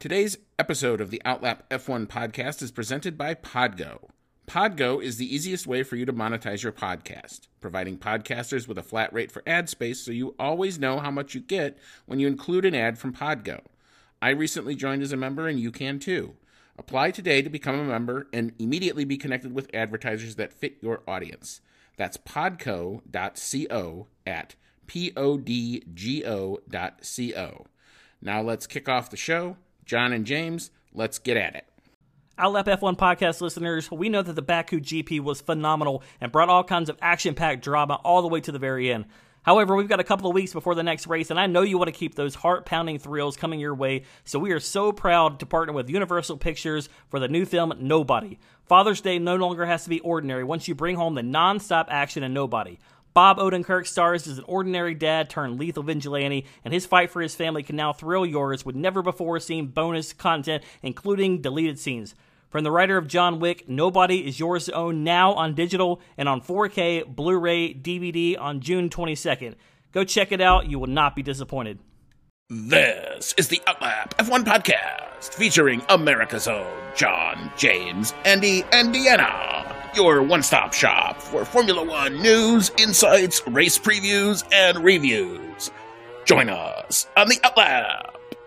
Today's episode of the Outlap F1 podcast is presented by Podgo. Podgo is the easiest way for you to monetize your podcast, providing podcasters with a flat rate for ad space so you always know how much you get when you include an ad from Podgo. I recently joined as a member and you can too. Apply today to become a member and immediately be connected with advertisers that fit your audience. That's podco.co at podgo.co. Now let's kick off the show. John and James, let's get at it. Outlap F1 podcast listeners, we know that the Baku GP was phenomenal and brought all kinds of action-packed drama all the way to the very end. However, we've got a couple of weeks before the next race, and I know you want to keep those heart-pounding thrills coming your way, so we are so proud to partner with Universal Pictures for the new film, Nobody. Father's Day no longer has to be ordinary once you bring home the non-stop action in Nobody. Bob Odenkirk stars as an ordinary dad turned lethal vigilante, and his fight for his family can now thrill yours with never-before-seen bonus content, including deleted scenes. From the writer of John Wick, Nobody is yours to own now on digital and on 4K, Blu-ray, DVD on June 22nd. Go check it out. You will not be disappointed. This is the Outlap F1 podcast featuring America's own John, James, Andy, and Deanna. Your one-stop shop for Formula One news, insights, race previews, and reviews. Join us on the Outlap.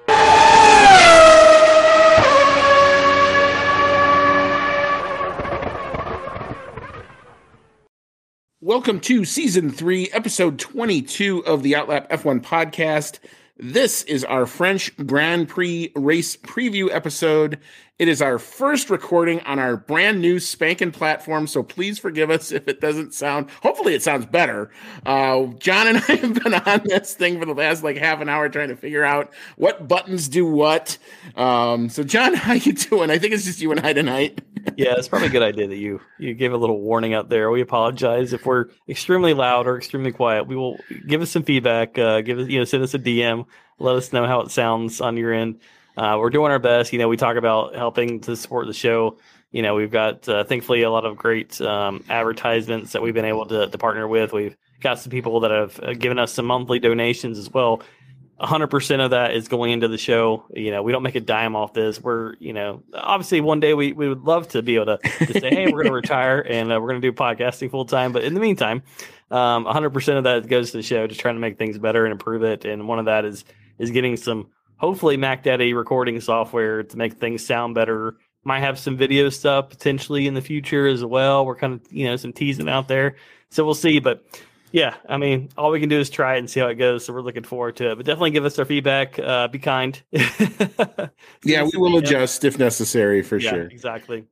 Welcome to Season 3, Episode 22 of the Outlap F1 podcast. This is our French Grand Prix race preview episode. It is our first recording on our brand new spanking platform, so please forgive us if it doesn't sound, hopefully it sounds better. John and I have been on this thing for the last half an hour trying to figure out what buttons do what. So John, how you doing? I think it's just you and I tonight. Yeah, it's probably a good idea that you gave a little warning out there. We apologize if we're extremely loud or extremely quiet. We will give us some feedback. Send us a DM. Let us know how it sounds on your end. We're doing our best. We talk about helping to support the show. We've got thankfully a lot of great advertisements that we've been able to partner with. We've got some people that have given us some monthly donations as well. 100% of that is going into the show. We don't make a dime off this. We're, obviously one day we would love to be able to say, hey, we're going to retire and we're going to do podcasting full time. But in the meantime, 100% of that goes to the show, just trying to make things better and improve it. And one of that is getting some, hopefully, Mac Daddy recording software to make things sound better. Might have some video stuff potentially in the future as well. We're kind of, some teasing out there. So we'll see. But yeah, all we can do is try it and see how it goes. So we're looking forward to it. But definitely give us our feedback. Be kind. Yeah, we will adjust if necessary for sure. Exactly.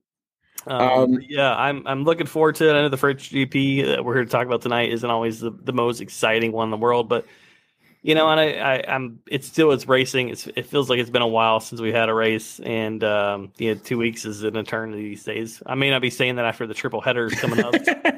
I'm looking forward to it. I know the French GP that we're here to talk about tonight isn't always the most exciting one in the world, but and it's racing. It feels like it's been a while since we had a race, and 2 weeks is an eternity these days. I may not be saying that after the triple headers coming up,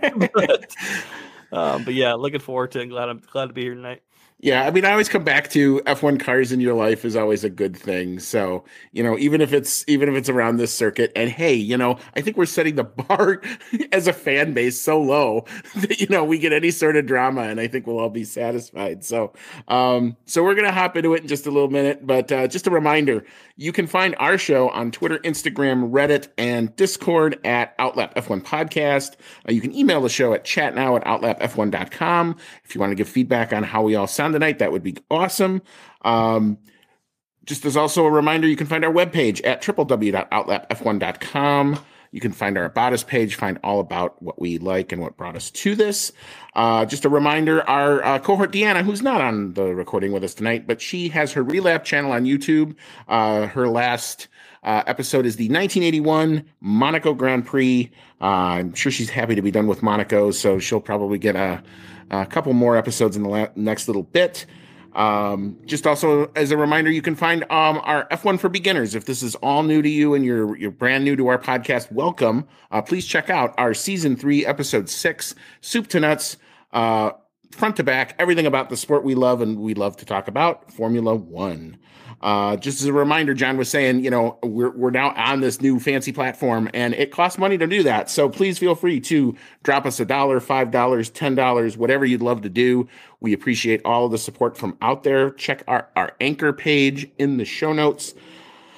but yeah, looking forward to it. Glad to be here tonight. Yeah, I always come back to F1 cars in your life is always a good thing. So, even if it's around this circuit, and hey, I think we're setting the bar as a fan base so low that, we get any sort of drama and I think we'll all be satisfied. So we're going to hop into it in just a little minute, but just a reminder, you can find our show on Twitter, Instagram, Reddit, and Discord at Outlap F1 Podcast. You can email the show at chatnow@outlapf1.com. If you want to give feedback on how we all sound tonight, that would be awesome. Just as also a reminder, you can find our webpage at www.outlapf1.com. You can find our About Us page, find all about what we like and what brought us to this. Just a reminder, our cohort Deanna, who's not on the recording with us tonight, but she has her Relap channel on YouTube. Her last episode is the 1981 Monaco Grand Prix. I'm sure she's happy to be done with Monaco, so she'll probably get a couple more episodes in the next little bit. Just also as a reminder, you can find our F1 for Beginners. If this is all new to you and you're brand new to our podcast, welcome. Please check out our Season 3, Episode 6, Soup to Nuts, front to back, everything about the sport we love and we love to talk about, Formula One. Just as a reminder, John was saying, we're now on this new fancy platform and it costs money to do that. So please feel free to drop us $1, $5, $10, whatever you'd love to do. We appreciate all of the support from out there. Check our Anchor page in the show notes.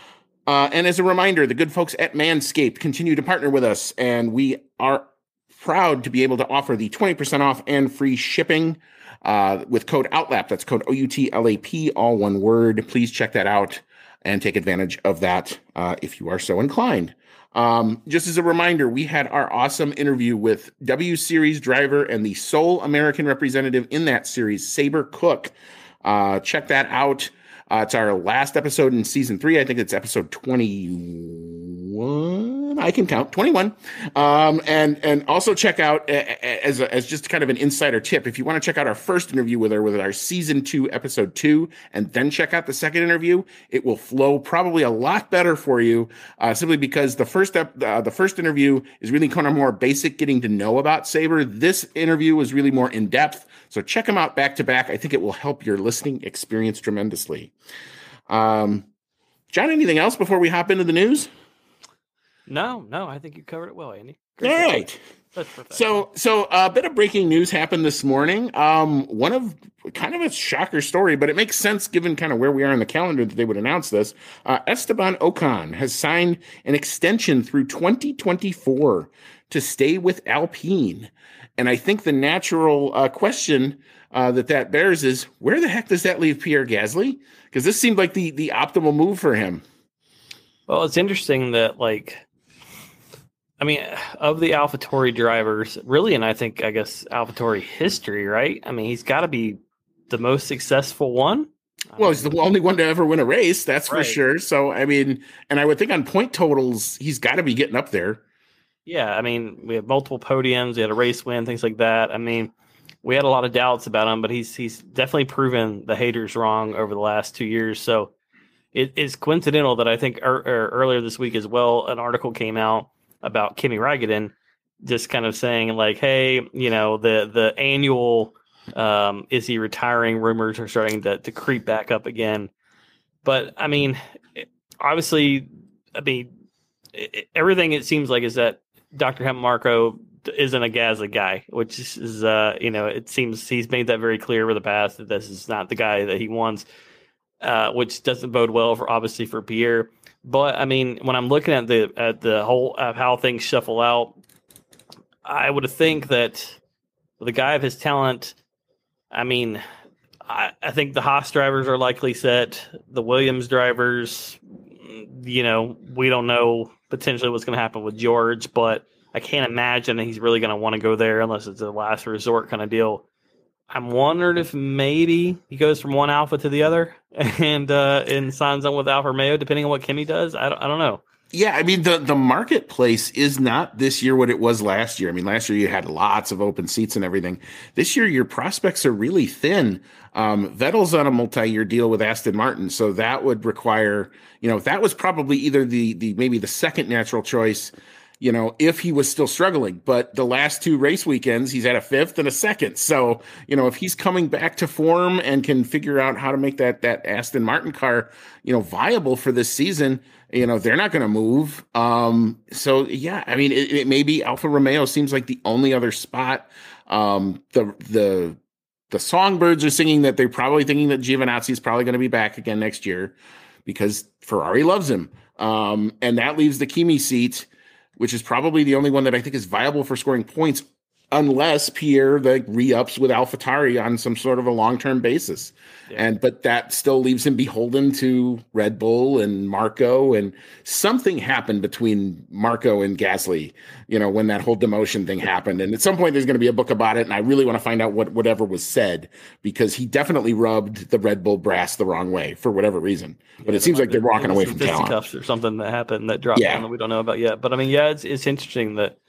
And as a reminder, the good folks at Manscaped continue to partner with us, and we are proud to be able to offer the 20% off and free shipping with code OUTLAP. That's code OUTLAP, all one word. Please check that out and take advantage of that if you are so inclined. Just as a reminder, we had our awesome interview with W Series driver and the sole American representative in that series, Saber Cook. Check that out. It's our last episode in season 3. I think it's episode 21. I can count 21. And also check out as just kind of an insider tip. If you want to check out our first interview with her, with our season 2, episode 2, and then check out the second interview, it will flow probably a lot better for you. Simply because the first interview is really kind of more basic, getting to know about Saber. This interview was really more in depth. So check them out back to back. I think it will help your listening experience tremendously. John, anything else before we hop into the news? No, I think you covered it well, Andy. All right. That's perfect. So a bit of breaking news happened this morning. One of kind of a shocker story, but it makes sense given kind of where we are in the calendar that they would announce this. Esteban Ocon has signed an extension through 2024 to stay with Alpine. And I think the natural question that bears is, where the heck does that leave Pierre Gasly? Because this seemed like the optimal move for him. Well, it's interesting that, of the AlphaTauri drivers, really, and I guess AlphaTauri history, right? I mean, he's got to be the most successul one. Well, he's the only one to ever win a race, that's right. For sure. So, I mean, and I would think on point totals, he's got to be getting up there. Yeah, I mean, we have multiple podiums. We had a race win, things like that. I mean, we had a lot of doubts about him, but he's definitely proven the haters wrong over the last 2 years. So it is coincidental that I think earlier this week as well, an article came out about Kimi Räikkönen, just kind of saying like, hey, the annual is he retiring rumors are starting to creep back up again. But I mean, obviously, everything it seems like is that Dr. Helmut Marko isn't a Gasly guy, which is, it seems he's made that very clear over the past that this is not the guy that he wants, which doesn't bode well for Pierre. But I mean, when I'm looking at the whole of how things shuffle out, I would think that with a guy of his talent, I mean, I think the Haas drivers are likely set. The Williams drivers, we don't know potentially what's going to happen with George, but I can't imagine that he's really going to want to go there unless it's a last resort kind of deal. I'm wondering if maybe he goes from one Alpha to the other and signs on with Alfa Romeo, depending on what Kimi does. I don't know. Yeah, I mean, the marketplace is not this year what it was last year. I mean, last year you had lots of open seats and everything. This year, your prospects are really thin. Vettel's on a multi-year deal with Aston Martin, so that would require, that was probably either maybe the second natural choice, if he was still struggling. But the last 2 race weekends, he's at a 5th and a 2nd. So, if he's coming back to form and can figure out how to make that Aston Martin car, viable for this season, they're not going to move. So yeah, I mean, it may be Alfa Romeo seems like the only other spot. The songbirds are singing that they're probably thinking that Giovinazzi is probably going to be back again next year because Ferrari loves him. And that leaves the Kimi seat, which is probably the only one that I think is viable for scoring points, unless Pierre re-ups with AlphaTauri on some sort of a long-term basis. Yeah. But that still leaves him beholden to Red Bull and Marco, and something happened between Marco and Gasly, when that whole demotion thing happened. And at some point there's going to be a book about it, and I really want to find out whatever was said, because he definitely rubbed the Red Bull brass the wrong way for whatever reason. But it seems like they're walking away from talent. Or something that happened that dropped down that we don't know about yet. But I mean, yeah, it's interesting that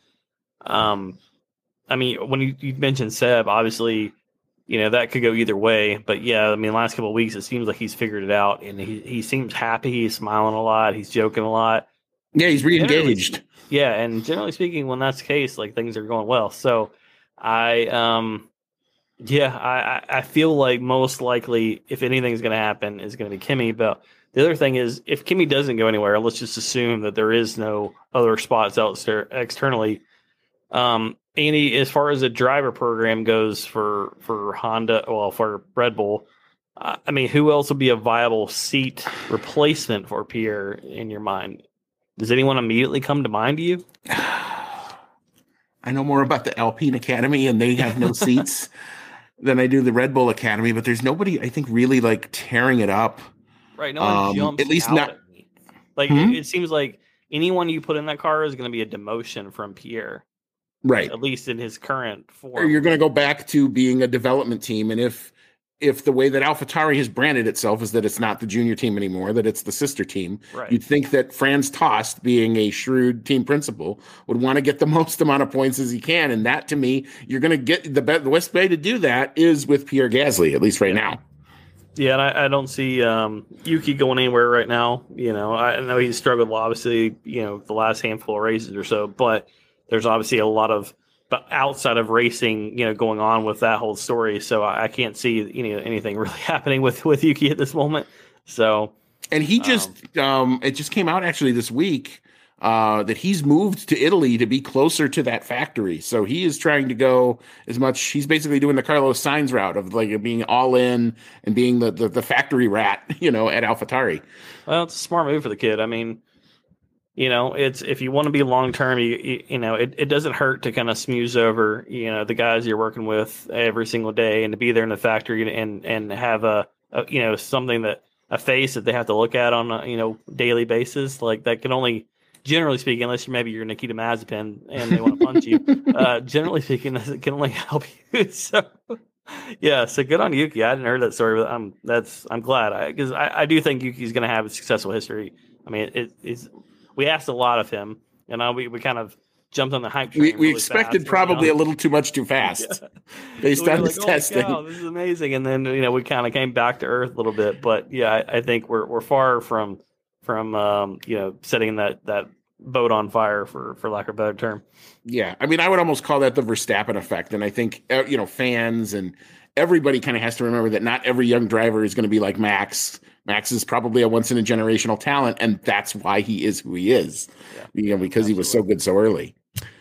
when you mentioned Seb, obviously, that could go either way. But yeah, I mean, last couple of weeks, it seems like he's figured it out, and he seems happy. He's smiling a lot. He's joking a lot. Yeah, he's re-engaged. Yeah, and generally speaking, when that's the case, things are going well. So I feel like most likely, if anything's going to happen, is going to be Kimi. But the other thing is, if Kimi doesn't go anywhere, let's just assume that there is no other spots out there externally. Andy, as far as the driver program goes for Honda, for Red Bull, I mean, who else would be a viable seat replacement for Pierre in your mind? Does anyone immediately come to mind to you? I know more about the Alpine Academy, and they have no seats than I do the Red Bull Academy, but there's nobody I think really like tearing it up. Right. No one jumps At least out not. at me. Like it seems like anyone you put in that car is going to be a demotion from Pierre. Right. At least in his current form. Or you're going to go back to being a development team. And if the way that AlphaTauri has branded itself is that it's not the junior team anymore, that it's the sister team, right. You'd think that Franz Tost, being a shrewd team principal, would want to get the most amount of points as he can. And that, to me, you're going to get the best way to do that is with Pierre Gasly, at least right now. Yeah, and I don't see Yuki going anywhere right now. I know he's struggled, obviously, the last handful of races or so, but there's obviously a lot of outside of racing, going on with that whole story. So I can't see anything really happening with Yuki at this moment. So, and he just it just came out actually this week that he's moved to Italy to be closer to that factory. So he is trying to go as much. He's basically doing the Carlos Sainz route of like being all in and being the factory rat, at AlphaTauri. Well, it's a smart move for the kid. I mean, it's if you want to be long term, it doesn't hurt to kind of smooth over, the guys you're working with every single day, and to be there in the factory and have a something that a face that they have to look at on a daily basis. Like that can only, generally speaking, unless you're Nikita Mazepin and they want to punch you, generally speaking, it can only help you. So. Yeah, so good on Yuki. I hadn't heard that story, but I'm glad because I do think Yuki's going to have a successful history. I mean, we asked a lot of him, and we kind of jumped on the hype train. We expected fast, probably a little too much too fast, based on his testing. Cow, this is amazing, and then we kind of came back to earth a little bit. But yeah, I think we're far from setting that boat on fire for lack of a better term. Yeah, I mean, I would almost call that the Verstappen effect, and I think fans and everybody kind of has to remember that not every young driver is going to be like Max. Max is probably a once in a generational talent, and that's why he is who he is. Yeah, because absolutely. He was so good so early.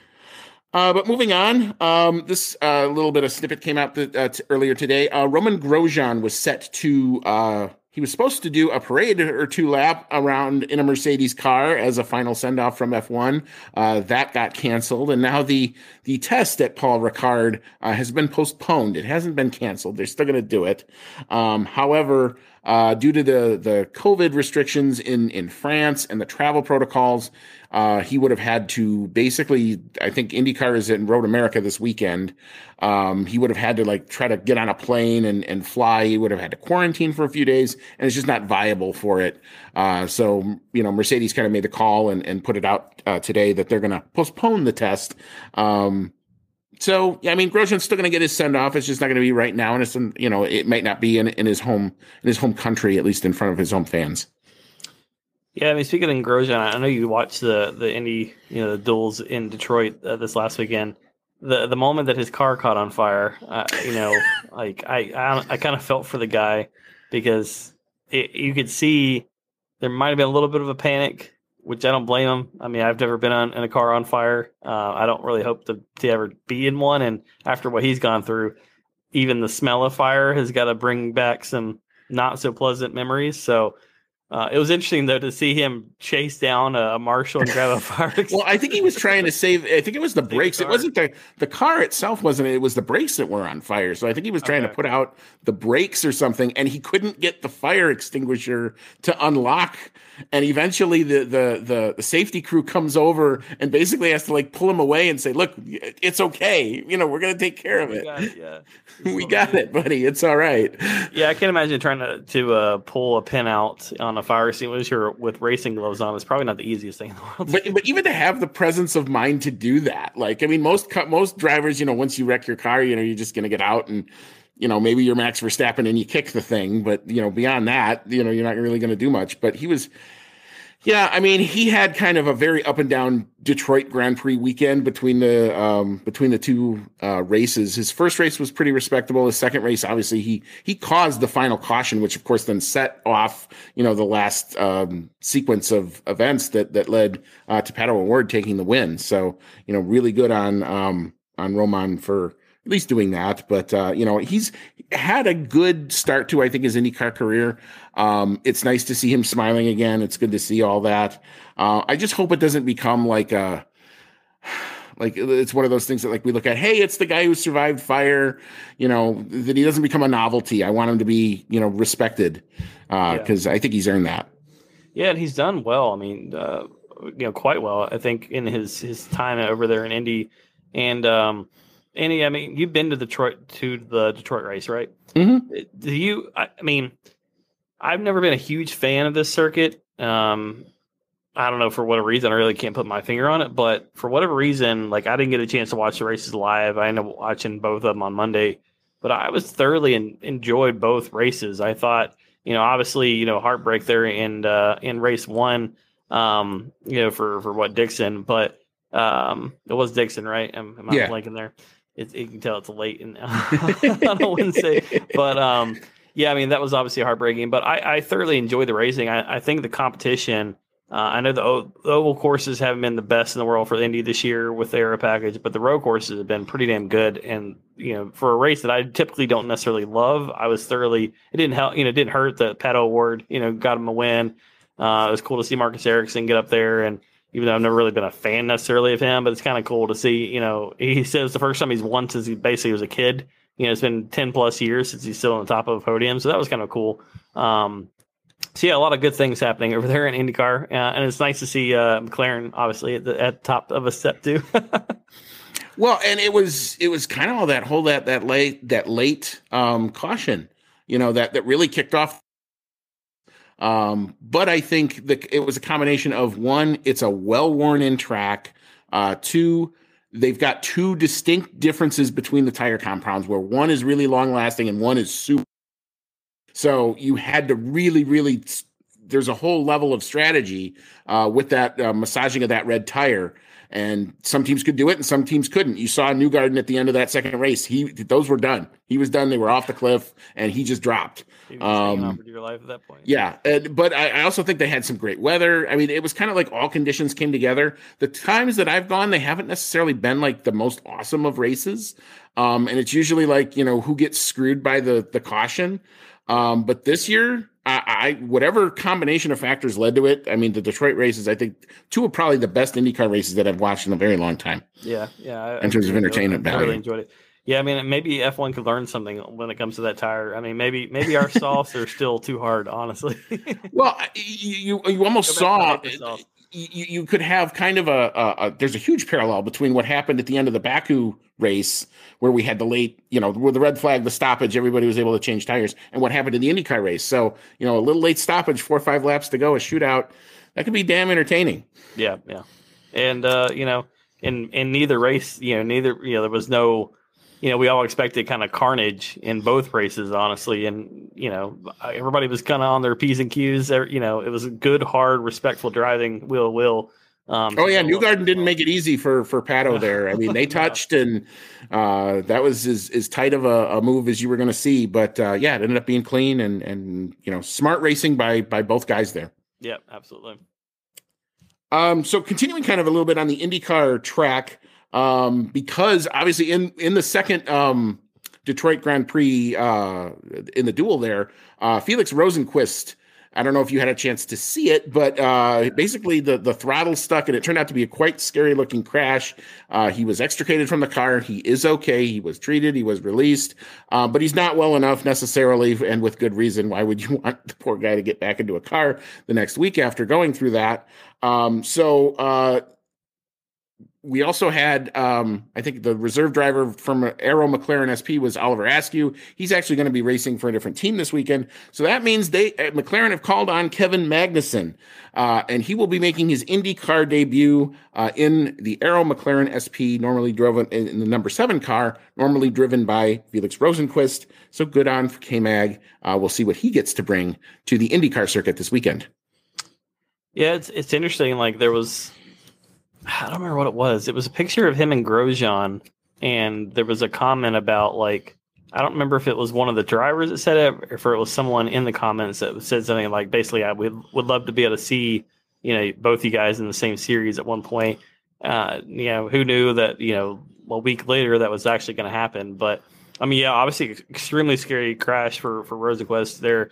But moving on, this little bit of snippet came out earlier today. Roman Grosjean was set to. He was supposed to do a parade or two lap around in a Mercedes car as a final send-off from F1. That got canceled, and now the test at Paul Ricard has been postponed. It hasn't been canceled. They're still going to do it. However, due to the COVID restrictions in France and the travel protocols, he would have had to basically, I think IndyCar is in Road America this weekend. He would have had to try to get on a plane and fly. He would have had to quarantine for a few days, and it's just not viable for it. So Mercedes kind of made the call and put it out today that they're going to postpone the test. So, yeah, I mean, Grosjean's still going to get his send off. It's just not going to be right now. And it's, it might not be in his home country, at least in front of his home fans. Yeah, I mean, speaking of Grosjean, I know you watched the Indy, the duels in Detroit this last weekend. The moment that his car caught on fire, I kind of felt for the guy because you could see there might have been a little bit of a panic, which I don't blame him. I mean, I've never been in a car on fire. I don't really hope to ever be in one. And after what he's gone through, even the smell of fire has got to bring back some not so pleasant memories. So it was interesting, though, to see him chase down a marshal and grab a fire extinguisher. Well, I think he was trying to save. I think it was the brakes. It wasn't the car itself. Wasn't it? It was the brakes that were on fire. So I think he was trying to put out the brakes or something, and he couldn't get the fire extinguisher to unlock. And eventually, the safety crew comes over and basically has to pull him away and say, "Look, it's okay. We're going to take care of it. We got it, buddy. It's all right." Yeah, I can't imagine trying to pull a pin out on a fire extinguisher with racing gloves on. It's probably not the easiest thing in the world. But even to have the presence of mind to do that, most drivers, once you wreck your car, you're just going to get out and. Maybe you're Max Verstappen and you kick the thing, but beyond that, you're not really going to do much. But he was, he had kind of a very up and down Detroit Grand Prix weekend between the two races. His first race was pretty respectable. His second race, obviously, he caused the final caution, which of course then set off, the last sequence of events that led to Pato O'Ward taking the win. So, really good on Roman for at least doing that. But he's had a good start to, I think, his IndyCar career. It's nice to see him smiling again. It's good to see all that. I just hope it doesn't become like it's one of those things that like we look at, hey, it's the guy who survived fire, that he doesn't become a novelty. I want him to be, respected because I think he's earned that. Yeah, and he's done well. I mean, quite well, I think, in his time over there in Indy. And Andy, I mean, you've been to the Detroit race, right? Mm-hmm. I've never been a huge fan of this circuit. I don't know, for whatever reason. I really can't put my finger on it, but for whatever reason, like, I didn't get a chance to watch the races live. I ended up watching both of them on Monday, but I was thoroughly enjoyed both races. I thought, obviously, heartbreak there in race one, for what Dixon, but it was Dixon, right? Am I blanking there? You can tell it's late on a Wednesday, but yeah, I mean, that was obviously heartbreaking, but I thoroughly enjoyed the racing. I think the competition, I know the oval courses haven't been the best in the world for the Indy this year with the aero package, but the road courses have been pretty damn good. And, for a race that I typically don't necessarily love, I was thoroughly, it didn't help, it didn't hurt that Pato O'Ward, got him a win. It was cool to see Marcus Ericsson get up there. And even though I've never really been a fan necessarily of him, but it's kind of cool to see, he says the first time he's won since he basically was a kid. It's been 10 plus years since he's still on the top of a podium. So that was kind of cool. So yeah, a lot of good things happening over there in IndyCar, and it's nice to see McLaren obviously at the top of a step too. Well, and it was kind of all that late caution, that really kicked off. But I think it was a combination of, one, it's a well-worn in track. Two, they've got two distinct differences between the tire compounds, where one is really long lasting and one is super. So you had to really, really, there's a whole level of strategy with that massaging of that red tire. And some teams could do it and some teams couldn't. You saw Newgarden at the end of that second race. Those were done. He was done. They were off the cliff and he just dropped. He was hanging on for dear life at that point. Yeah. But I also think they had some great weather. I mean, it was kind of like all conditions came together. The times that I've gone, they haven't necessarily been like the most awesome of races. And it's usually like, who gets screwed by the caution. But this year, whatever combination of factors led to it, I mean, the Detroit races, I think, two of probably the best IndyCar races that I've watched in a very long time. Yeah. In terms of entertainment value. I really enjoyed it. Yeah, I mean, maybe F1 could learn something when it cocomes to that tire. I mean, maybe our softs are still too hard, honestly. Well, you almost saw you could have kind of there's a huge parallel between what happened at the end of the Baku race, where we had the late, with the red flag, the stoppage, everybody was able to change tires, and what happened in the IndyCar race. So, a little late stoppage, 4 or 5 laps to go, a shootout, that could be damn entertaining. Yeah. And, in neither race, there was no, we all expected kind of carnage in both races, honestly. And, everybody was kind of on their P's and Q's. It was good, hard, respectful driving, wheel. Newgarden didn't make it easy for Pato there. I mean, they touched, and that was as tight of a move as you were going to see. But it ended up being clean and smart racing by both guys there. Yeah, absolutely. So continuing kind of a little bit on the IndyCar track, because obviously in the second Detroit Grand Prix in the duel there, Felix Rosenqvist, I don't know if you had a chance to see it, but basically the throttle stuck, and it turned out to be a quite scary looking crash. He was extricated from the car. He is okay. He was treated. He was released, but he's not well enough necessarily, and with good reason. Why would you want the poor guy to get back into a car the next week after going through that? We also had, I think the reserve driver from Aero McLaren SP was Oliver Askew. He's actually going to be racing for a different team this weekend. So that means McLaren have called on Kevin Magnussen, and he will be making his IndyCar debut in the Aero McLaren SP, normally driven in the number 7 car, normally driven by Felix Rosenqvist. So good on for K-Mag. We'll see what he gets to bring to the IndyCar circuit this weekend. Yeah, it's interesting. Like, there was, I don't remember what it was. It was a picture of him and Grosjean, and there was a comment about, like, I don't remember if it was one of the drivers that said it, or if it was someone in the comments that said something like, basically, I would love to be able to see, both you guys in the same series at one point. Who knew that, a week later that was actually going to happen. But I mean, yeah, obviously extremely scary crash for Rosenquist there.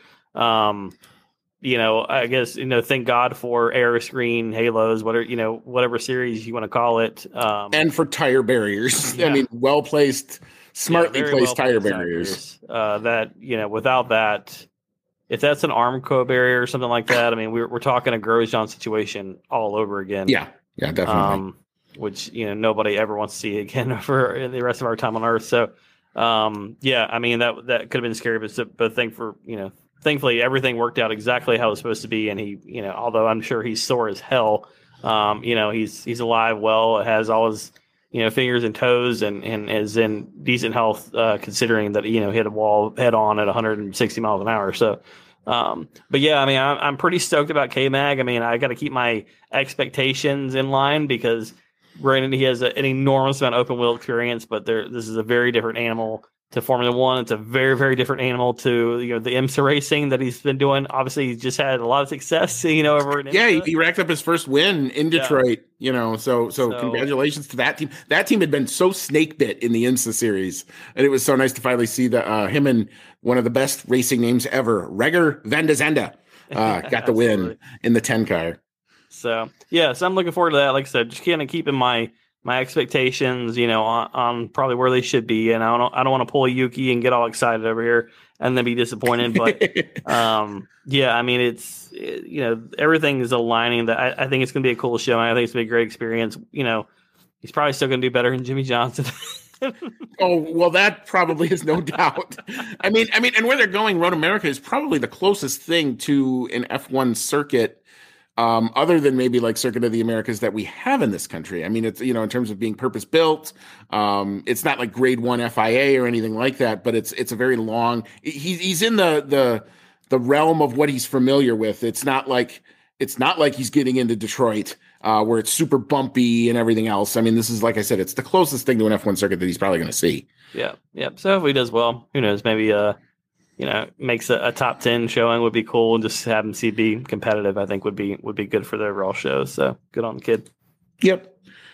I guess, thank God for air screen halos, whatever series you want to call it. And for tire barriers. Yeah. I mean, well-placed, smartly placed tire barriers. Without that, if that's an Armco barrier or something like that, I mean, we're talking a Grosjean situation all over again. Yeah, definitely. Which, nobody ever wants to see again for the rest of our time on Earth. So, I mean, that could have been scary, but thankfully everything worked out exactly how it was supposed to be. And he, although I'm sure he's sore as hell, he's alive, well, has all his, fingers and toes and is in decent health, considering that, he hit a wall head on at 160 miles an hour. So, but yeah, I mean, I'm pretty stoked about K-Mag. I mean, I got to keep my expectations in line because granted he has an enormous amount of open wheel experience, but this is a very different animal to Formula One. It's a very, very different animal to the IMSA racing that he's been doing. Obviously, he's just had a lot of success, over in IMSA. Yeah, he racked up his first win in Detroit. Yeah. So congratulations to that team. That team had been so snake bit in the IMSA series, and it was so nice to finally see him and one of the best racing names ever, Reger van der Zande, got the win in the 10 car. So I'm looking forward to that. Like I said, just kind of keeping my expectations, on probably where they should be. And I don't want to pull a Yuki and get all excited over here and then be disappointed. But I mean, it's everything is aligning. That I think it's going to be a cool show. I think it's going to be a great experience. He's probably still going to do better than Jimmy Johnson. Oh, well, that probably is no doubt. I mean, and where they're going, Road America is probably the closest thing to an F1 circuit. Other than maybe like Circuit of the Americas that we have in this country. I mean, it's, in terms of being purpose built, it's not like grade 1 FIA or anything like that, but it's a very long, he's in the realm of what he's familiar with. It's not like he's getting into Detroit, where it's super bumpy and everything else. I mean, this is, like I said, it's the closest thing to an F1 circuit that he's probably going to see. Yeah. So if he does well, who knows, maybe, makes a top 10 showing would be cool. Just have him be competitive, I think would be good for the overall show. So good on the kid. Yep.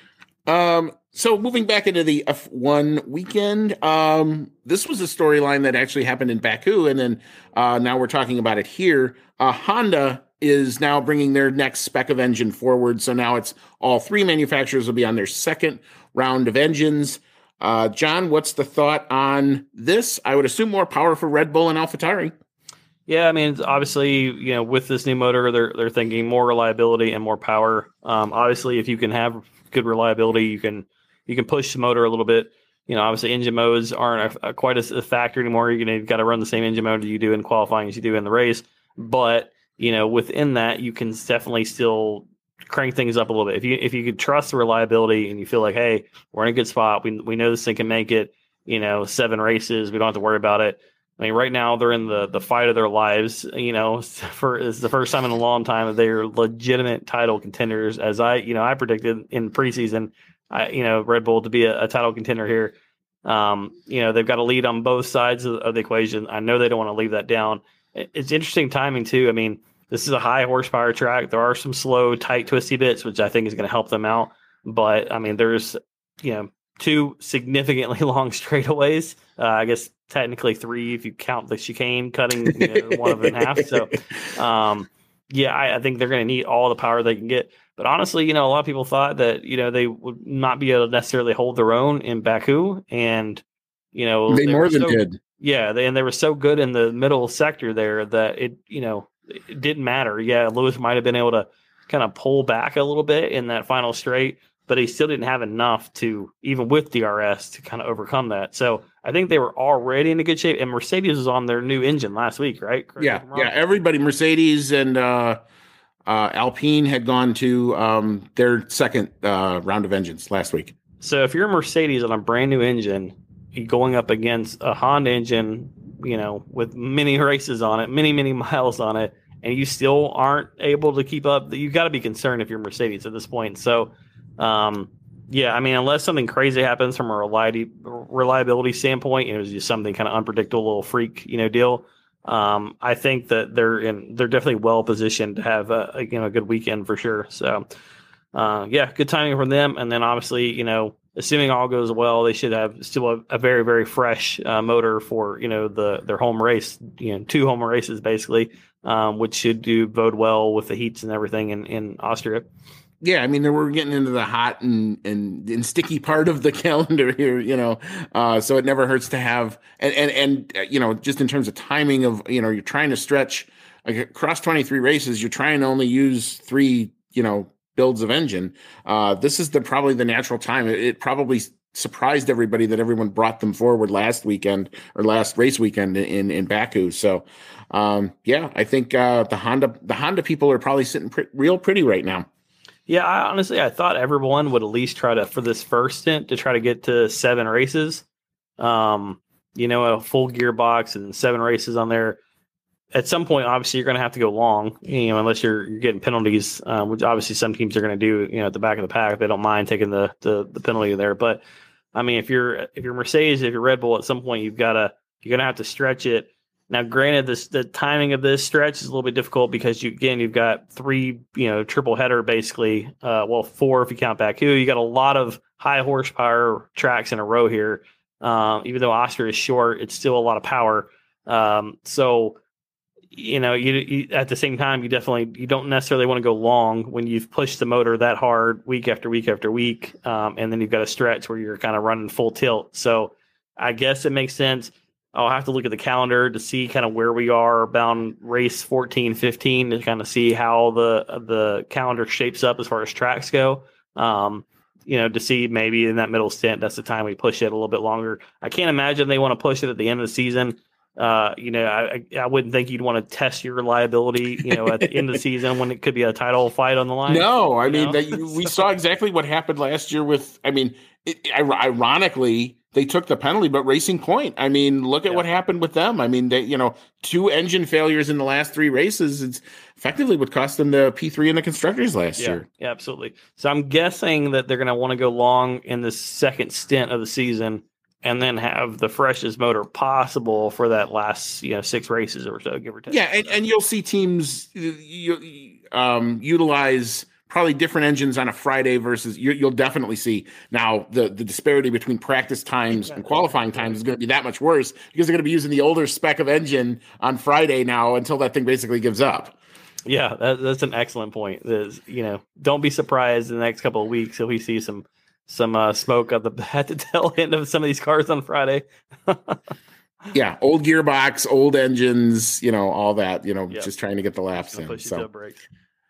So moving back into the F1 weekend, this was a storyline that actually happened in Baku. And then now we're talking about it here. Honda is now bringing their next spec of engine forward. So now it's all three manufacturers will be on their second round of engines. John, what's the thought on this? I would assume more power for Red Bull and AlphaTauri. Yeah, I mean, obviously, with this new motor, they're thinking more reliability and more power. Obviously, if you can have good reliability, you can push the motor a little bit. Obviously, engine modes aren't quite a factor anymore. You've got to run the same engine mode that you do in qualifying as you do in the race. But within that, you can definitely still crank things up a little bit. If you could trust the reliability and you feel like, hey, we're in a good spot, we know this thing can make it, 7 races, we don't have to worry about it. I mean, right now they're in the fight of their lives. It's the first time in a long time that they're legitimate title contenders. As I predicted in preseason, Red Bull to be a title contender here. They've got a lead on both sides of the equation. I know they don't want to leave that down. It's interesting timing too. I mean, this is a high horsepower track. There are some slow, tight, twisty bits, which I think is going to help them out. But I mean, there's, 2 significantly long straightaways. I guess technically 3 if you count the chicane cutting one of them in half. So, I think they're going to need all the power they can get. But honestly, a lot of people thought that, they would not be able to necessarily hold their own in Baku. And, they more than did. Yeah. They were so good in the middle sector there that it didn't matter. Yeah, Lewis might have been able to kind of pull back a little bit in that final straight, but he still didn't have enough to, even with DRS, to kind of overcome that. So I think they were already in a good shape, and Mercedes was on their new engine last week, right? Yeah. Everybody, Mercedes and Alpine had gone to their second round of engines last week. So if you're a Mercedes on a brand new engine, going up against a Honda engine, with many races on it, many miles on it, and you still aren't able to keep up, you've got to be concerned if you're Mercedes at this point. So, I mean, unless something crazy happens from a reliability standpoint, it was just something kind of unpredictable, little freak, deal. I think that they're definitely well positioned to have a good weekend for sure. So, good timing from them. And then obviously, assuming all goes well, they should have still a very, very fresh motor for, their home race, 2 home races basically, which should bode well with the heats and everything in Austria. Yeah, I mean, we're getting into the hot and sticky part of the calendar here, so it never hurts to have, and just in terms of timing of, you're trying to stretch like across 23 races, you're trying to only use 3, builds of engine. This is probably the natural time. It probably surprised everybody that everyone brought them forward last weekend or last race weekend in Baku. So, I think the Honda people are probably sitting real pretty right now. Yeah, I thought everyone would at least try to, for this first stint, to try to get to 7 races. A full gearbox and 7 races on there. At some point, obviously, you're going to have to go long, unless you're getting penalties, which obviously some teams are going to do, at the back of the pack. They don't mind taking the penalty there. But I mean, if you're Mercedes, if you're Red Bull, at some point you're going to have to stretch it. Now, granted, the timing of this stretch is a little bit difficult because you've got 3, triple header basically. 4 if you count Baku. You got a lot of high horsepower tracks in a row here. Even though Austria is short, it's still a lot of power. So, you at the same time, you don't necessarily want to go long when you've pushed the motor that hard week after week after week, and then you've got a stretch where you're kind of running full tilt. So, I guess it makes sense. I'll have to look at the calendar to see kind of where we are about race 14, 15 to kind of see how the calendar shapes up as far as tracks go. To see maybe in that middle stint, that's the time we push it a little bit longer. I can't imagine they want to push it at the end of the season. I wouldn't think you'd want to test your reliability, at the end of the season when it could be a title fight on the line. No, I mean, we saw exactly what happened last year with, ironically, they took the penalty, but Racing Point, I mean, look at what happened with them. I mean, they, 2 engine failures in the last 3 races. It's effectively what cost them the P3 in the constructors last year. Yeah, absolutely. So I'm guessing that they're going to want to go long in the second stint of the season and then have the freshest motor possible for that last, 6 races or so, give or take. Yeah. And you'll see teams utilize probably different engines on a Friday versus you'll definitely see now the disparity between practice times and qualifying times is going to be that much worse because they're going to be using the older spec of engine on Friday now until that thing basically gives up. Yeah, that's an excellent point. Don't be surprised in the next couple of weeks if we see some smoke at the tail end of some of these cars on Friday. Yeah, old gearbox, old engines, all that, just trying to get the laps in. So brakes.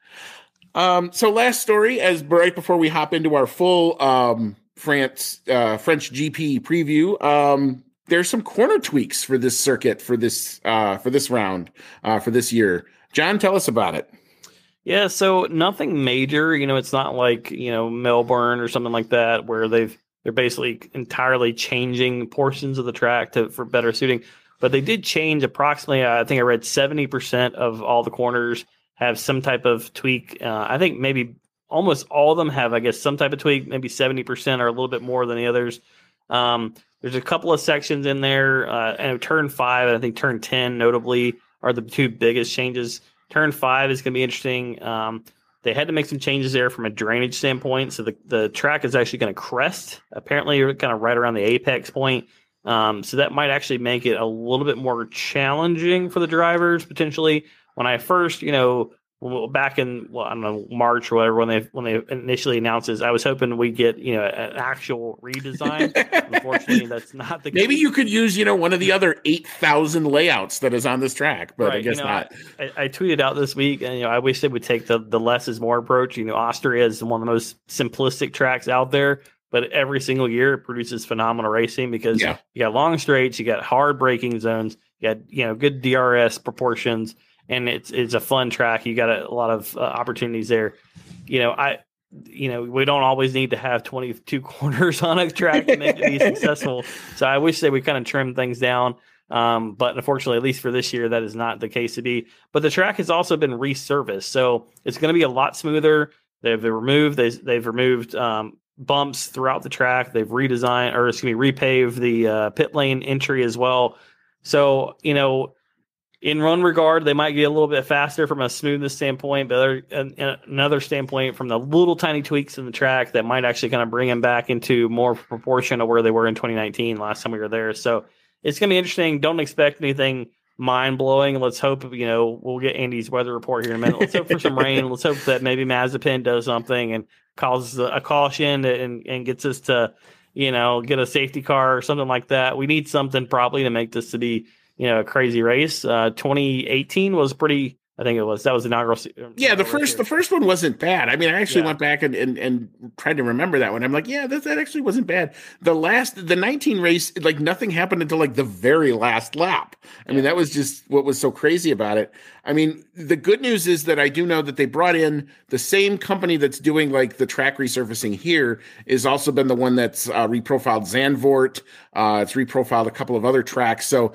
So last story, right before we hop into our full French GP preview, there's some corner tweaks for this circuit for this round for this year. John, tell us about it. Yeah, so nothing major. It's not like Melbourne or something like that where they're basically entirely changing portions of the track for better suiting. But they did change approximately. I think I read 70% of all the corners have some type of tweak. I think maybe almost all of them have, I guess, some type of tweak. Maybe 70% or a little bit more than the others. There's a couple of sections in there. And turn 5 and I think turn 10 notably are the 2 biggest changes. Turn 5 is going to be interesting. They had to make some changes there from a drainage standpoint. So the track is actually going to crest. Apparently, you're kind of right around the apex point. So that might actually make it a little bit more challenging for the drivers potentially. When I first, back in March or whatever, when they initially announced this, I was hoping we'd get an actual redesign. Unfortunately, that's not the case. Maybe you could use one of the other 8,000 layouts that is on this track, but right, I guess not. I tweeted out this week, and I wish they would take the less is more approach. Austria is one of the most simplistic tracks out there, but every single year it produces phenomenal racing because you got long straights, you got hard braking zones, you got good DRS proportions. And it's a fun track. You got a lot of opportunities there. We don't always need to have 22 corners on a track to make it be successful. So I wish they would kind of trim things down. But unfortunately, at least for this year, that is not the case to be. But the track has also been resurfaced, so it's going to be a lot smoother. They've removed bumps throughout the track. They've repaved the pit lane entry as well. So in one regard, they might get a little bit faster from a smoothness standpoint, but another standpoint from the little tiny tweaks in the track that might actually kind of bring them back into more proportion of where they were in 2019 last time we were there. So it's going to be interesting. Don't expect anything mind blowing. Let's hope, we'll get Andy's weather report here in a minute. Let's hope for some rain. Let's hope that maybe Mazepin does something and causes a caution and gets us to, get a safety car or something like that. We need something probably to make this to be, a crazy race. 2018 was pretty. I think that was inaugural. Yeah, the first one wasn't bad. I mean, I actually went back and tried to remember that one. I'm like, yeah, that actually wasn't bad. The 19 race, like nothing happened until like the very last lap. I mean, that was just what was so crazy about it. I mean, the good news is that I do know that they brought in the same company that's doing like the track resurfacing here is also been the one that's reprofiled Zandvoort. It's reprofiled a couple of other tracks. So,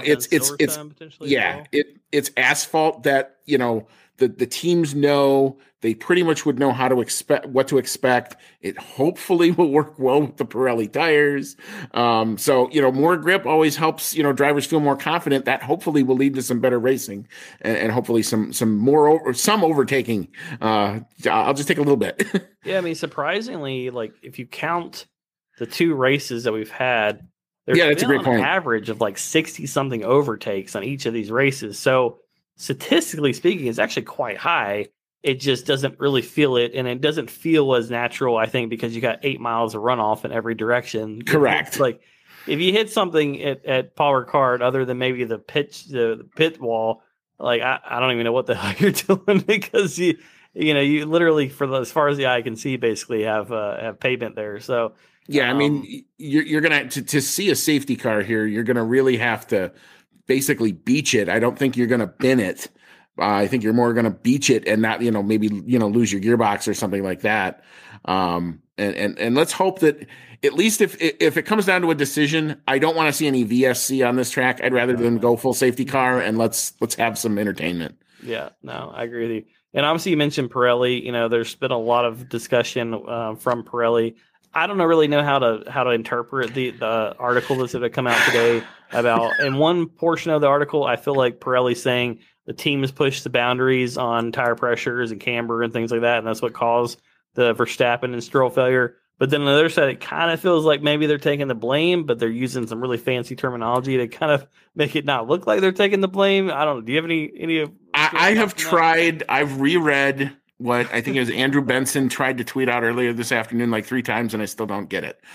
it's asphalt that, the teams know. They pretty much would know what to expect. It hopefully will work well with the Pirelli tires. So, more grip always helps, drivers feel more confident. That hopefully will lead to some better racing and hopefully some overtaking. I'll just take a little bit. Yeah. I mean, surprisingly, like if you count the two races that we've had, there's a great point. An average of like 60 something overtakes on each of these races. So statistically speaking, it's actually quite high. It just doesn't really feel it, and it doesn't feel as natural, I think, because you got 8 miles of runoff in every direction. Correct. It's like if you hit something at Paul Ricard, other than maybe the pit wall, like I don't even know what the hell you're doing because you literally as far as the eye can see, basically have pavement there. So yeah, I mean, you're gonna to see a safety car here, you're gonna really have to basically beach it. I don't think you're gonna bin it. I think you're more going to beach it and not, maybe, lose your gearbox or something like that. And let's hope that at least if it comes down to a decision, I don't want to see any VSC on this track. I'd rather than go full safety car and let's have some entertainment. Yeah, no, I agree with you. And obviously you mentioned Pirelli, there's been a lot of discussion from Pirelli. I don't really know how to interpret the article that's going to come out today about, in one portion of the article, I feel like Pirelli's saying the team has pushed the boundaries on tire pressures and camber and things like that, and that's what caused the Verstappen and Stroll failure. But then on the other side, it kind of feels like maybe they're taking the blame, but they're using some really fancy terminology to kind of make it not look like they're taking the blame. I don't know. Do you have any of? I have tried. I've reread what I think it was Andrew Benson tried to tweet out earlier this afternoon like 3 times, and I still don't get it.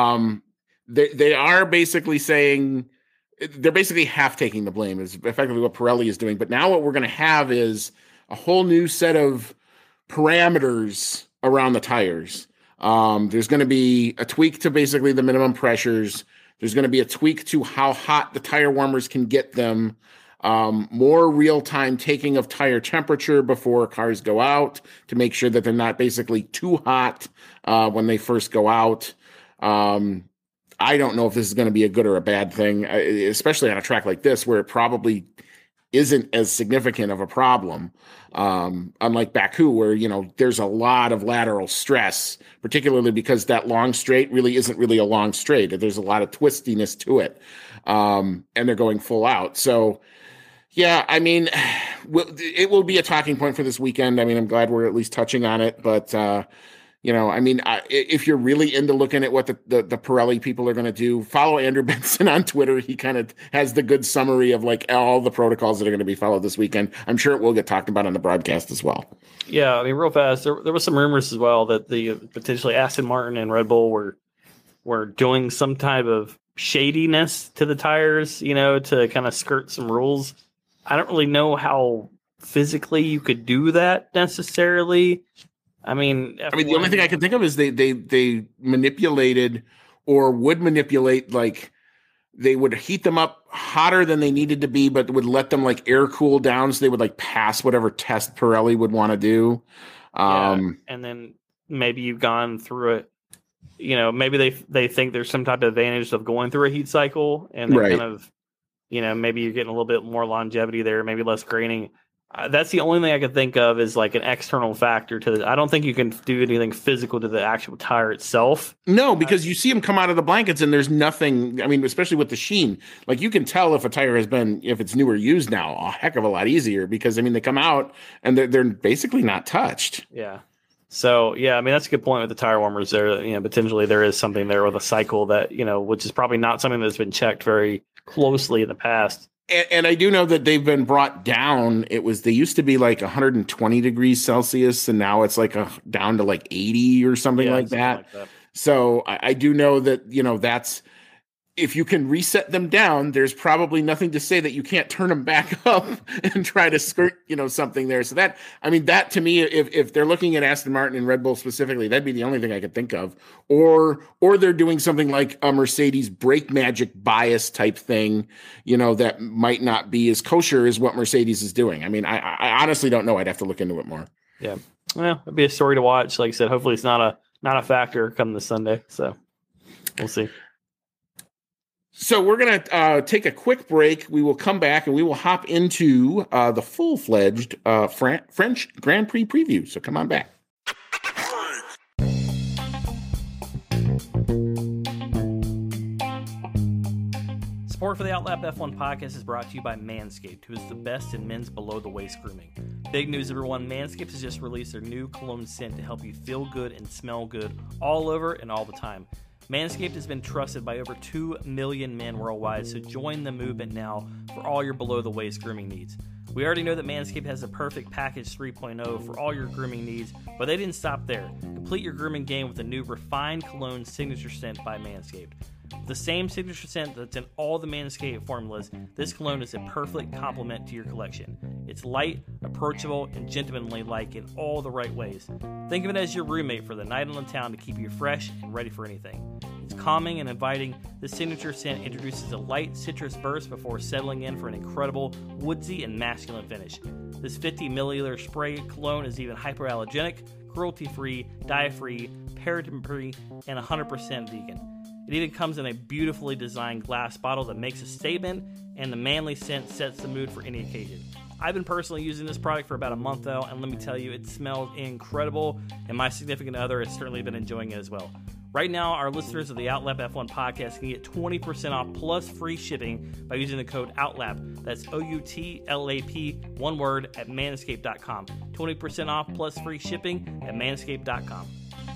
They are basically saying they're basically half taking the blame is effectively what Pirelli is doing. But now what we're going to have is a whole new set of parameters around the tires. There's going to be a tweak to basically the minimum pressures. There's going to be a tweak to how hot the tire warmers can get them. More real-time taking of tire temperature before cars go out to make sure that they're not basically too hot when they first go out. I don't know if this is going to be a good or a bad thing, especially on a track like this where it probably isn't as significant of a problem. Unlike Baku, where, there's a lot of lateral stress, particularly because that long straight really isn't really a long straight. There's a lot of twistiness to it. And they're going full out. So, yeah, I mean, it will be a talking point for this weekend. I mean, I'm glad we're at least touching on it, but, if you're really into looking at what the Pirelli people are going to do, follow Andrew Benson on Twitter. He kind of has the good summary of like all the protocols that are going to be followed this weekend. I'm sure it will get talked about on the broadcast as well. Yeah, I mean, real fast, there was some rumors as well that the potentially Aston Martin and Red Bull were doing some type of shadiness to the tires, to kind of skirt some rules. I don't really know how physically you could do that necessarily. I mean, the only thing I can think of is they manipulated or would manipulate, like they would heat them up hotter than they needed to be, but would let them like air cool down. So they would like pass whatever test Pirelli would want to do. And then maybe you've gone through it. Maybe they think there's some type of advantage of going through a heat cycle and they kind of, maybe you're getting a little bit more longevity there, maybe less graining. That's the only thing I could think of is like an external factor to the. I don't think you can do anything physical to the actual tire itself. No, because you see them come out of the blankets and there's nothing. I mean, especially with the sheen, like you can tell if a tire has been, if it's new or used now, a heck of a lot easier because I mean, they come out and they're basically not touched. Yeah. So, yeah, I mean, that's a good point with the tire warmers there. You know, potentially there is something there with a cycle that, you know, which is probably not something that's been checked very closely in the past. And I do know that they've been brought down. They used to be like 120 degrees Celsius, and now it's like down to like 80 or something like that. So I do know that, you know, that's, if you can reset them down, there's probably nothing to say that you can't turn them back up and try to skirt, you know, something there. So that, I mean, that to me, if they're looking at Aston Martin and Red Bull specifically, that'd be the only thing I could think of. Or they're doing something like a Mercedes brake magic bias type thing, you know, that might not be as kosher as what Mercedes is doing. I mean, I honestly don't know. I'd have to look into it more. Yeah. Well, it'd be a story to watch. Like I said, hopefully it's not a factor come this Sunday. So we'll see. So we're going to take a quick break. We will come back and we will hop into the full-fledged French Grand Prix preview. So come on back. Support for the Outlap F1 podcast is brought to you by Manscaped, who is the best in men's below-the-waist grooming. Big news, everyone. Manscaped has just released their new cologne scent to help you feel good and smell good all over and all the time. Manscaped has been trusted by over 2 million men worldwide, so join the movement now for all your below-the-waist grooming needs. We already know that Manscaped has the perfect package 3.0 for all your grooming needs, but they didn't stop there. Complete your grooming game with the new refined cologne signature scent by Manscaped. With the same signature scent that's in all the Manscaped formulas, this cologne is a perfect complement to your collection. It's light, approachable, and gentlemanly-like in all the right ways. Think of it as your roommate for the night on the town to keep you fresh and ready for anything. It's calming and inviting. This signature scent introduces a light citrus burst before settling in for an incredible woodsy and masculine finish. This 50 milliliter spray cologne is even hypoallergenic, cruelty-free, dye-free, paraben-free, and 100% vegan. It even comes in a beautifully designed glass bottle that makes a statement, and the manly scent sets the mood for any occasion. I've been personally using this product for about a month now, and let me tell you, it smells incredible, and my significant other has certainly been enjoying it as well. Right now, our listeners of the Outlap F1 podcast can get 20% off plus free shipping by using the code OUTLAP. That's OUTLAP, one word, at manscaped.com. 20% off plus free shipping at manscaped.com.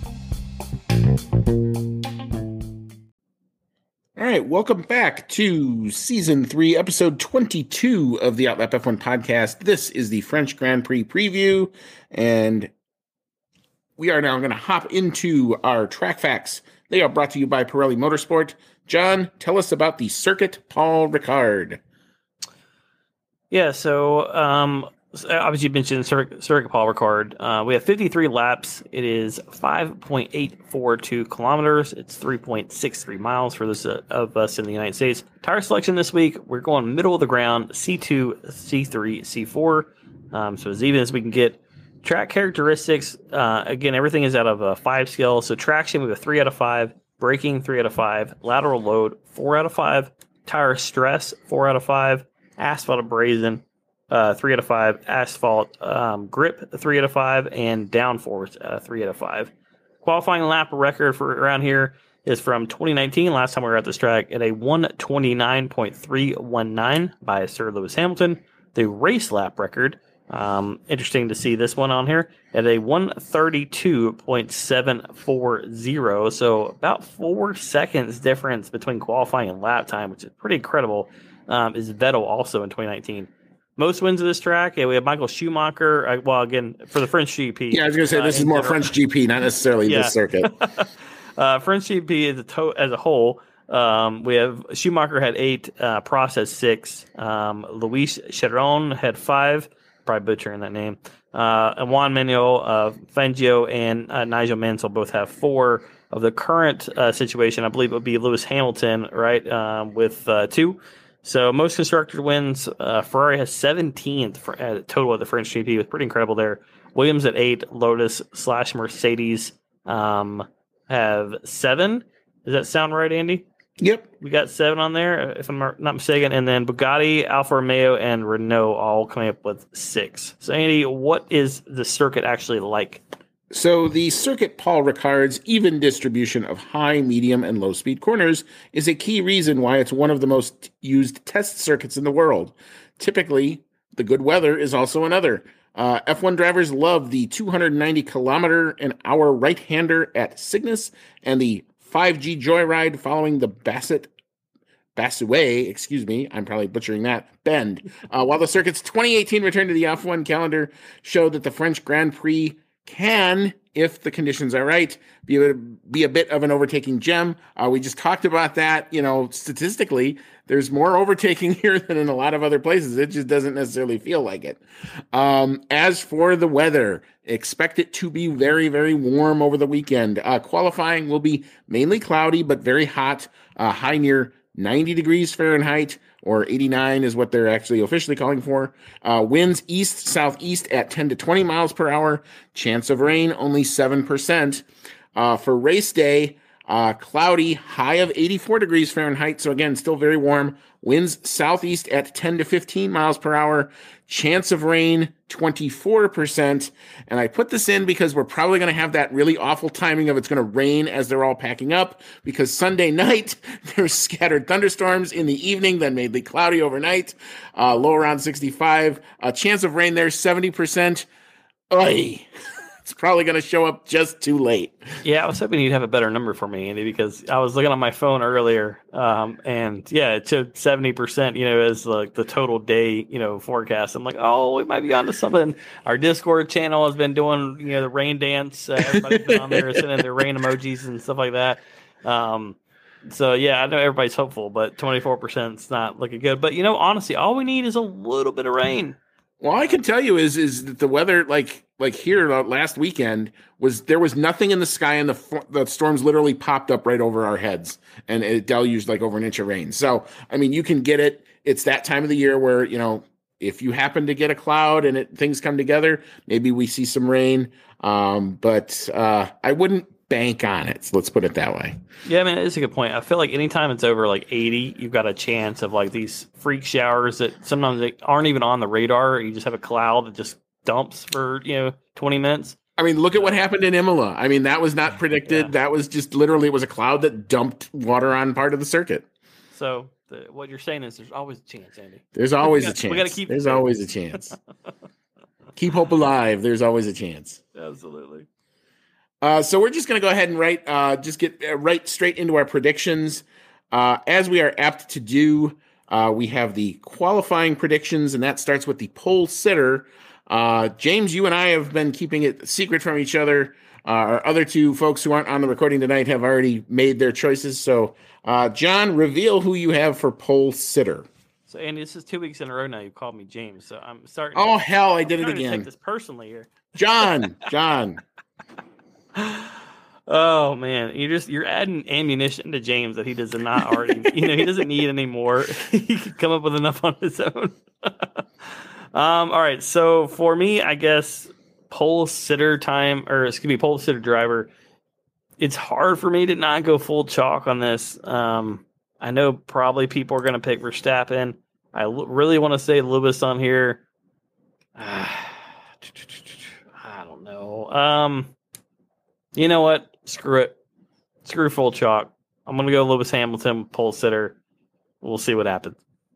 All right, welcome back to Season 3, Episode 22 of the Outlap F1 podcast. This is the French Grand Prix preview, and we are now going to hop into our track facts. They are brought to you by Pirelli Motorsport. John, tell us about the Circuit Paul Ricard. Yeah, so obviously you mentioned Circuit Paul Ricard. We have 53 laps. It is 5.842 kilometers. It's 3.63 miles for those of us in the United States. Tire selection this week, we're going middle of the ground, C2, C3, C4. So as even as we can get. Track characteristics, again, everything is out of a 5 scale. So traction, we have a 3 out of 5. Braking, 3 out of 5. Lateral load, 4 out of 5. Tire stress, 4 out of 5. Asphalt abrasion, 3 out of 5. Asphalt grip, 3 out of 5. And downforce, 3 out of 5. Qualifying lap record for around here is from 2019. Last time we were at this track at a 129.319 by Sir Lewis Hamilton. The race lap record. Interesting to see this one on here at a 132.740. So about 4 seconds difference between qualifying and lap time, which is pretty incredible. Is Vettel also in 2019. Most wins of this track. Yeah, we have Michael Schumacher. Well, again, for the French GP. Yeah, I was going to say this is more French GP, not necessarily this circuit. French GP as a whole. We have Schumacher had 8, Prost had 6, Luis Chiron had 5. Probably butchering that name. And Juan Manuel Fangio and Nigel Mansell both have 4 of the current situation. I believe it would be Lewis Hamilton, right, with 2. So most constructor wins. Ferrari has 17th total of the French GP. It was pretty incredible there. Williams at 8. Lotus / Mercedes have 7. Does that sound right, Andy? Yep. We got 7 on there, if I'm not mistaken, and then Bugatti, Alfa Romeo, and Renault all coming up with 6. So, Andy, what is the circuit actually like? So the circuit Paul Ricard's even distribution of high, medium, and low-speed corners is a key reason why it's one of the most used test circuits in the world. Typically, the good weather is also another. F1 drivers love the 290-kilometer-an-hour right-hander at Cygnus and the 5G Joyride following the Bassouet, excuse me, I'm probably butchering that, bend. While the circuit's 2018 return to the F1 calendar showed that the French Grand Prix can, if the conditions are right, be a bit of an overtaking gem. We just talked about that. Statistically, there's more overtaking here than in a lot of other places. It just doesn't necessarily feel like it. As for the weather, expect it to be very, very warm over the weekend. Qualifying will be mainly cloudy, but very hot, high near 90 degrees Fahrenheit, or 89 is what they're actually officially calling for. Winds east-southeast at 10 to 20 miles per hour. Chance of rain, only 7%. For race day, cloudy, high of 84 degrees Fahrenheit. So again, still very warm. Winds southeast at 10 to 15 miles per hour. Chance of rain, 24%. And I put this in because we're probably going to have that really awful timing of it's going to rain as they're all packing up, because Sunday night, there's scattered thunderstorms in the evening, then mainly cloudy overnight, low around 65. Chance of rain there, 70%. Oy. It's probably going to show up just too late. Yeah, I was hoping you'd have a better number for me, Andy, because I was looking on my phone earlier, and yeah, it showed 70%, as like the total day, forecast. I'm like, oh, we might be onto something. Our Discord channel has been doing, the rain dance. Everybody's been on there sending their rain emojis and stuff like that. So yeah, I know everybody's hopeful, but 24% is not looking good. But honestly, all we need is a little bit of rain. Well, all I can tell you is that the weather, like here last weekend, there was nothing in the sky, and the storms literally popped up right over our heads, and it deluged like over an inch of rain. So, I mean, you can get it. It's that time of the year where, if you happen to get a cloud and things come together, maybe we see some rain. But I wouldn't bank on it. So let's put it that way. Yeah, I mean, it's a good point. I feel like anytime it's over like 80, you've got a chance of like these freak showers that sometimes they aren't even on the radar. You just have a cloud that just dumps for 20 minutes. I mean, look at what happened in Imola. I mean, that was not predicted. Yeah. That was just literally, it was a cloud that dumped water on part of the circuit. So what you're saying is there's always a chance, Andy. There's always a chance. We got to keep. There's always a chance. Keep hope alive. There's always a chance. Absolutely. So we're just going to go ahead and get right straight into our predictions. As we are apt to do, we have the qualifying predictions, and that starts with the pole sitter. James, you and I have been keeping it secret from each other. Our other two folks who aren't on the recording tonight have already made their choices. So, John, reveal who you have for pole sitter. So, Andy, this is 2 weeks in a row now. You called me James, so I'm starting. Oh, hell, I did it again. Take this personally here, John. Oh man, you're adding ammunition to James that he does not already. He doesn't need anymore. He could come up with enough on his own. All right, so for me, I guess pole sitter driver. It's hard for me to not go full chalk on this. I know probably people are going to pick Verstappen. I really want to say Lewis on here. I don't know. You know what? Screw it. Screw full chalk. I'm going to go Lewis Hamilton, pole sitter. We'll see what happens.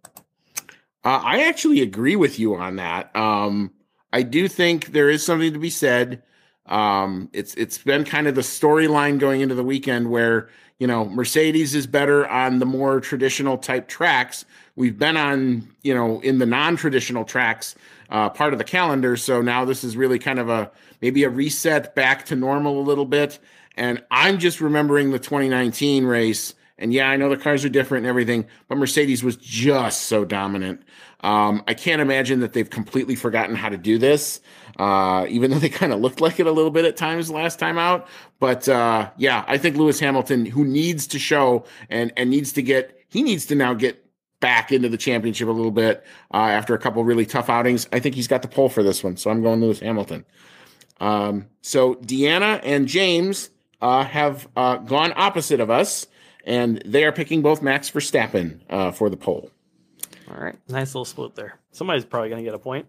I actually agree with you on that. I do think there is something to be said. It's been kind of the storyline going into the weekend where, Mercedes is better on the more traditional type tracks. We've been on, in the non-traditional tracks part of the calendar. So now this is really kind of maybe a reset back to normal a little bit. And I'm just remembering the 2019 race. And yeah, I know the cars are different and everything, but Mercedes was just so dominant. I can't imagine that they've completely forgotten how to do this, even though they kind of looked like it a little bit at times last time out. But yeah, I think Lewis Hamilton, who needs to show and needs to now get back into the championship a little bit after a couple really tough outings. I think he's got the pole for this one. So I'm going Lewis Hamilton. So Deanna and James have gone opposite of us. and they are picking both Max Verstappen for the pole. All right, nice little split there. Somebody's probably going to get a point.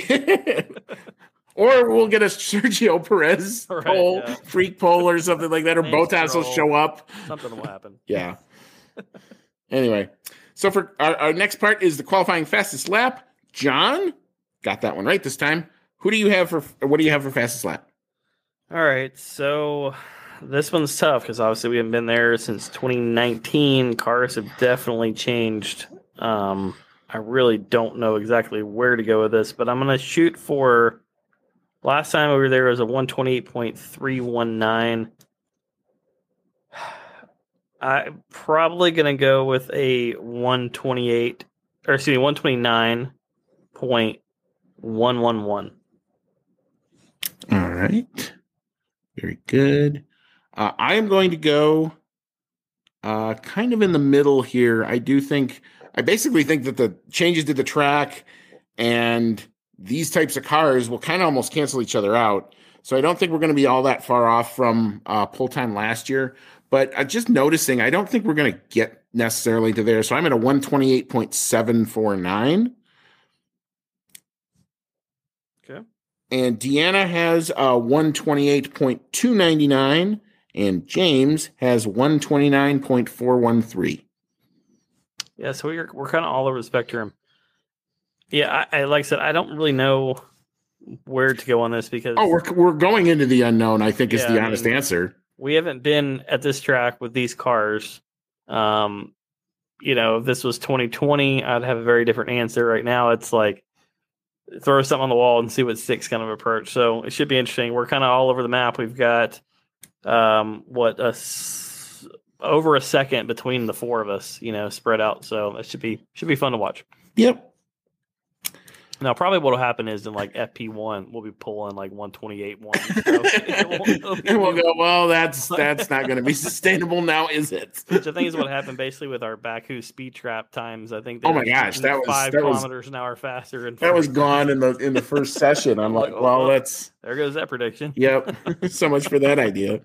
Or we'll get a Sergio Perez pole, freak pole or something like that, or Bottas will show up. Something will happen. Yeah. Anyway, so for our next part is the qualifying fastest lap. John got that one right this time. What do you have for fastest lap? All right, so this one's tough because obviously we haven't been there since 2019. Cars have definitely changed. I really don't know exactly where to go with this, but I'm going to shoot for last time we were there was a 128.319. I'm probably going to go with a 129.111. All right. Very good. I am going to go kind of in the middle here. I basically think that the changes to the track and these types of cars will kind of almost cancel each other out. So I don't think we're going to be all that far off from pole time last year. But just noticing, I don't think we're going to get necessarily to there. So I'm at a 128.749. Okay. And Deanna has a 128.299. And James has 129.413. Yeah, so we're kind of all over the spectrum. Yeah, I like I said, I don't really know where to go on this because we're going into the unknown, I think is the honest answer. We haven't been at this track with these cars. If this was 2020, I'd have a very different answer. Right now, it's like throw something on the wall and see what sticks kind of approach. So it should be interesting. We're kind of all over the map. We've got over a second between the four of us, spread out. So it should be fun to watch. Yep. Now, probably what will happen is in like FP1, we'll be pulling like 128.1. So and we'll go, well, that's not going to be sustainable now, is it? Which I think is what happened basically with our Baku speed trap times. I think oh my gosh, that was 5 kilometers an hour faster. And that was gone in the first session. I'm like, well, there goes that prediction. Yep. So much for that idea.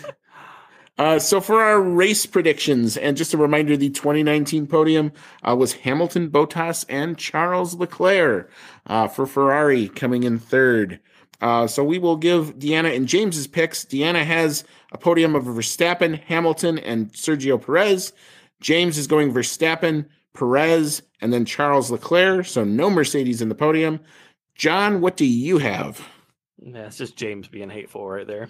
So for our race predictions, and just a reminder, the 2019 podium was Hamilton, Bottas, and Charles Leclerc for Ferrari coming in third. So we will give Deanna and James's picks. Deanna has a podium of Verstappen, Hamilton, and Sergio Perez. James is going Verstappen, Perez, and then Charles Leclerc. So no Mercedes in the podium. John, what do you have? Yeah, it's just James being hateful right there.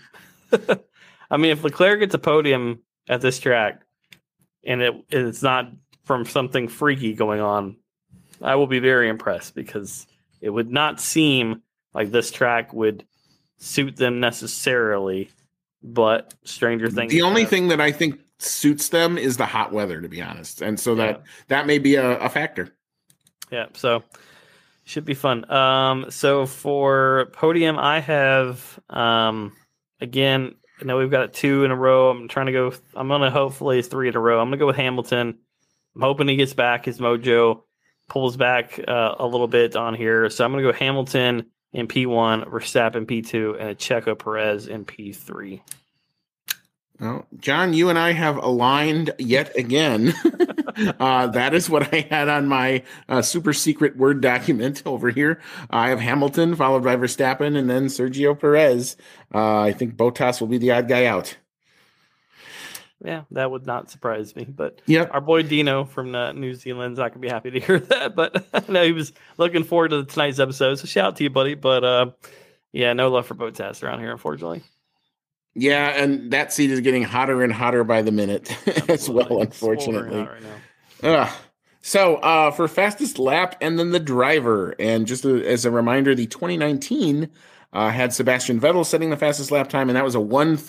I mean, if Leclerc gets a podium at this track and it's not from something freaky going on, I will be very impressed because it would not seem like this track would suit them necessarily, but stranger things. The only thing that I think suits them is the hot weather, to be honest. And so that may be a factor. Yeah, so should be fun. So for podium, I have, again, I know we've got 2 in a row. I'm going to hopefully 3 in a row. I'm going to go with Hamilton. I'm hoping he gets back his mojo, pulls back a little bit on here. So I'm going to go Hamilton in P1, Verstappen P2, and a Checo Perez in P3. Well, John, you and I have aligned yet again. That is what I had on my super secret Word document over here. I have Hamilton followed by Verstappen and then Sergio Perez. I think Bottas will be the odd guy out. Yeah, that would not surprise me. But yep. Our boy Dino from New Zealand's not going to be happy to hear that. But I know he was looking forward to tonight's episode. So shout out to you, buddy. But no love for Bottas around here, unfortunately. Yeah, and that seat is getting hotter and hotter by the minute as well, unfortunately. Right So for fastest lap and then the driver, and just as a reminder, the 2019 had Sebastian Vettel setting the fastest lap time, and that was a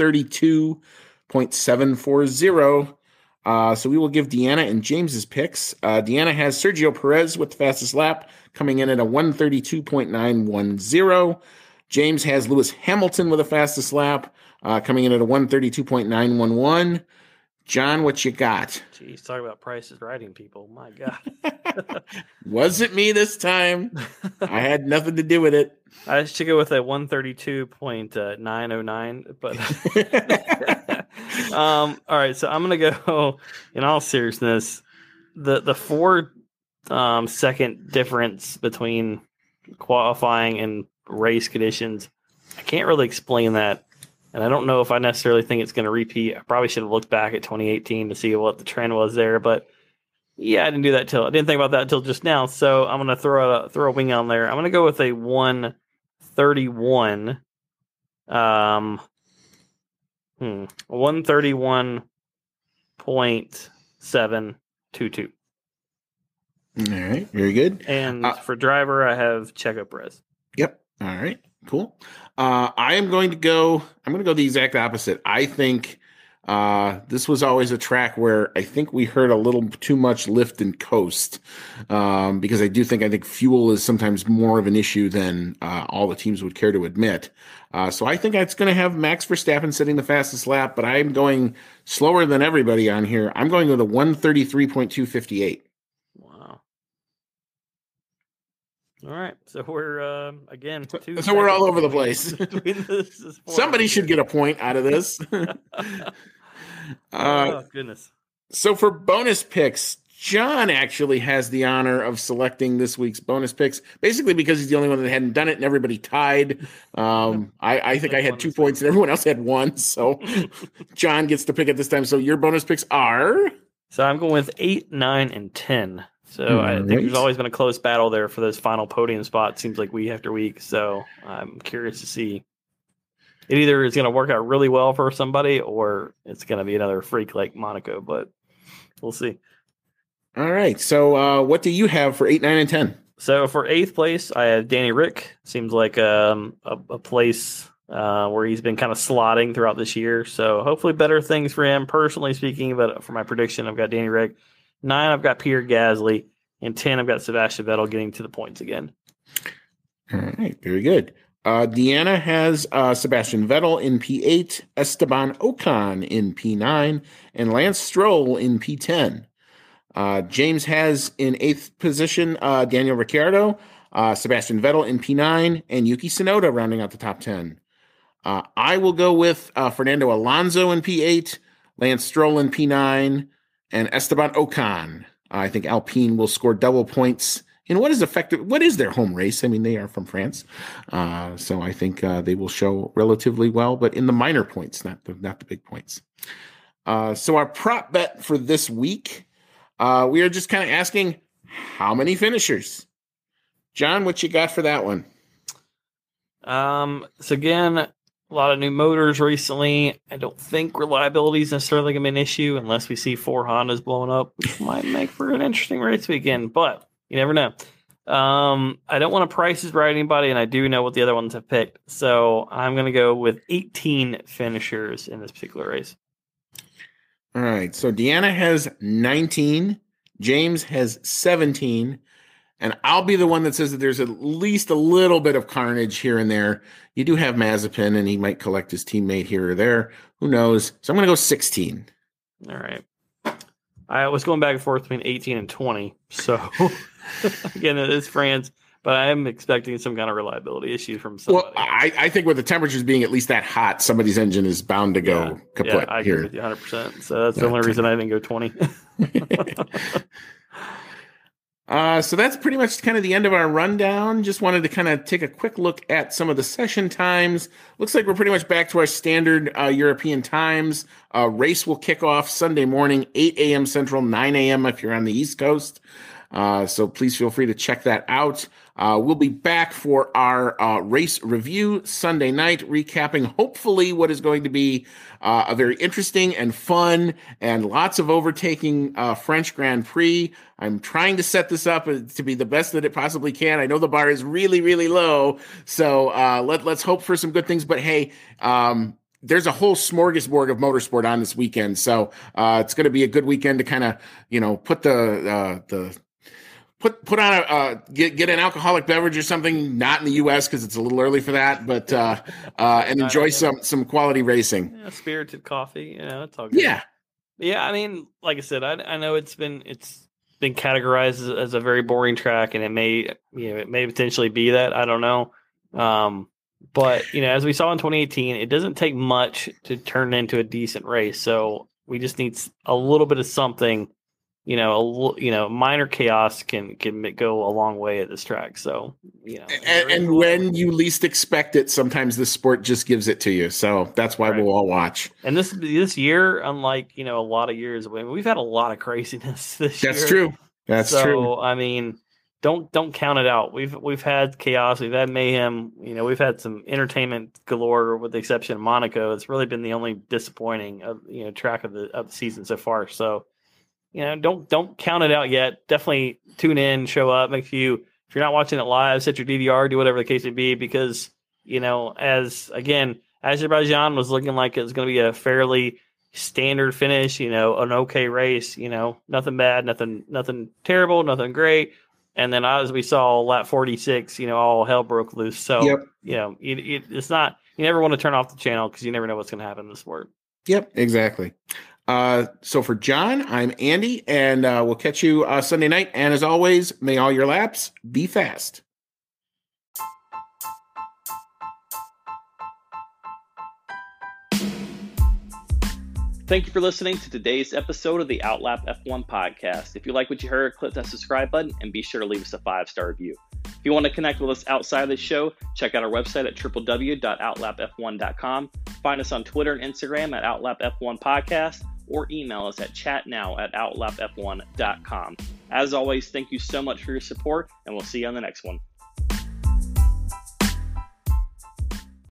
132.740. So we will give Deanna and James's picks. Deanna has Sergio Perez with the fastest lap, coming in at a 132.910. James has Lewis Hamilton with the fastest lap, coming in at a 132.911. John, what you got? Jeez, talk about prices riding people. My God. Was it me this time? I had nothing to do with it. I should go with a 132.909, but All right, so I'm gonna go. In all seriousness, the 4 second difference between qualifying and race conditions, I can't really explain that, and I don't know if I necessarily think it's going to repeat. I probably should have looked back at 2018 to see what the trend was there, but yeah, I didn't do that I didn't think about that until just now. So I'm gonna throw a wing on there. I'm gonna go with a 131. 131.722. All right, very good. And for driver, I have Checo Perez. Yep. All right, cool. I'm going to go the exact opposite. I think this was always a track where I think we heard a little too much lift and coast, because I think fuel is sometimes more of an issue than all the teams would care to admit. So I think it's going to have Max Verstappen sitting the fastest lap, but I'm going slower than everybody on here. I'm going with a 133.258. Wow. All right, so we're again. So we're all over the place. Somebody should get a point out of this. Oh goodness! So for bonus picks, John actually has the honor of selecting this week's bonus picks, basically because he's the only one that hadn't done it, and everybody tied. I think I had 2 points, and everyone else had 1. So John gets to pick it this time. So your bonus picks are. So I'm going with 8, 9, and 10. So I think there's always been a close battle there for those final podium spots. Seems like week after week. So I'm curious to see. It either is going to work out really well for somebody, or it's going to be another freak like Monaco. But we'll see. All right. So what do you have for 8, 9, and 10? So for 8th place, I have Danny Rick. Seems like a place where he's been kind of slotting throughout this year. So hopefully better things for him, personally speaking. But for my prediction, I've got Danny Rick. 9, I've got Pierre Gasly. And 10, I've got Sebastian Vettel getting to the points again. All right. Very good. Deanna has Sebastian Vettel in P8, Esteban Ocon in P9, and Lance Stroll in P10. James has in 8th position Daniel Ricciardo, Sebastian Vettel in P9, and Yuki Tsunoda rounding out the top 10. I will go with Fernando Alonso in P8, Lance Stroll in P9, and Esteban Ocon. I think Alpine will score double points in what is their home race. I mean, they are from France. So I think they will show relatively well, but in the minor points, not the big points. So our prop bet for this week, we are just kind of asking how many finishers. John, what you got for that one? So again, a lot of new motors recently. I don't think reliability is necessarily going to be an issue unless we see 4 Hondas blowing up, which might make for an interesting race weekend, but you never know. I don't want to price right anybody, and I do know what the other ones have picked. So I'm going to go with 18 finishers in this particular race. All right. So Deanna has 19. James has 17. And I'll be the one that says that there's at least a little bit of carnage here and there. You do have Mazepin, and he might collect his teammate here or there. Who knows? So I'm going to go 16. All right. I was going back and forth between 18 and 20. So, again, it is France, but I am expecting some kind of reliability issue from somebody. Well, I think with the temperatures being at least that hot, somebody's engine is bound to go kaput. Yeah, I agree with you 100%. So that's the only reason I didn't go 20. So that's pretty much kind of the end of our rundown. Just wanted to kind of take a quick look at some of the session times. Looks like we're pretty much back to our standard European times. Race will kick off Sunday morning, 8 a.m. Central, 9 a.m. if you're on the East Coast. So please feel free to check that out. We'll be back for our race review Sunday night, recapping hopefully what is going to be a very interesting and fun and lots of overtaking French Grand Prix. I'm trying to set this up to be the best that it possibly can. I know the bar is really, really low, so let's hope for some good things. But hey, there's a whole smorgasbord of motorsport on this weekend, so it's going to be a good weekend to kind of put put on get an alcoholic beverage or something, not in the U.S. because it's a little early for that, but and enjoy some quality racing. Yeah, spirited coffee, it's all good. Yeah. I mean, like I said, I know it's been categorized as a very boring track, and it may potentially be that. I don't know. But, as we saw in 2018, it doesn't take much to turn into a decent race. So we just need a little bit of something, minor chaos can go a long way at this track. So, and when you least expect it, sometimes the sport just gives it to you. So that's why we'll all watch. And this year, unlike, a lot of years, we've had a lot of craziness this year. That's true. That's true. So, I mean, don't count it out. We've had chaos, we've had mayhem, we've had some entertainment galore, with the exception of Monaco. It's really been the only disappointing track of the season so far. So, don't count it out yet. Definitely tune in, show up. Make sure if you're not watching it live, set your DVR, do whatever the case may be, because as Azerbaijan was looking like it was going to be a fairly standard finish, an okay race, nothing bad, nothing terrible, nothing great. And then as we saw lap 46, all hell broke loose. So, it's not, you never want to turn off the channel because you never know what's going to happen in the sport. Yep, exactly. So for John, I'm Andy, and we'll catch you Sunday night. And as always, may all your laps be fast. Thank you for listening to today's episode of the Outlap F1 podcast. If you like what you heard, click that subscribe button and be sure to leave us a 5-star review. If you want to connect with us outside of the show, check out our website at www.outlapf1.com. Find us on Twitter and Instagram at OutlapF1 Podcast, or email us at chatnow@outlapf1.com. As always, thank you so much for your support, and we'll see you on the next one.